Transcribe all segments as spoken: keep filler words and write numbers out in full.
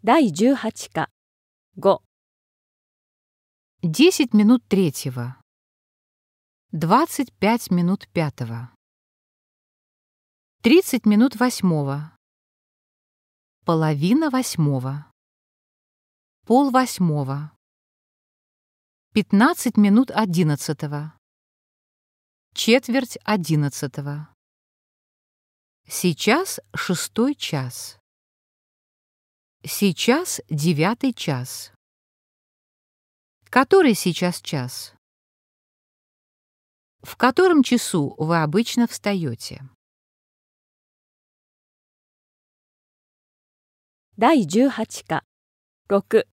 だいじゅうはち課ご。 Десять минут третьего. Двадцать пять минут пятого. Тридцать минут восьмого. Половина восьмого. Пол восьмого. Пятнадцать минут одиннадцатого. Четверть одиннадцатого. Сейчас шестой час. Сейчас девятый час. Который сейчас час? В котором часу вы обычно встаете? だいじゅうはち課ろく。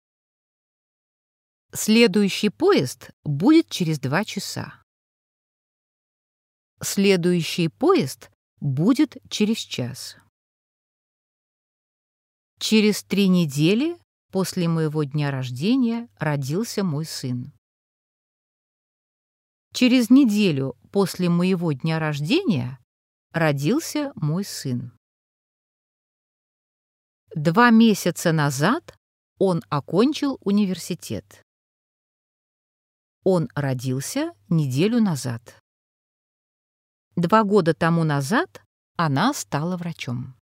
Следующий поезд будет через два часа. Следующий поезд будет через час. Через три недели после моего дня рождения родился мой сын. Через неделю после моего дня рождения родился мой сын. Два месяца назад он окончил университет. Он родился неделю назад. Два года тому назад она стала врачом.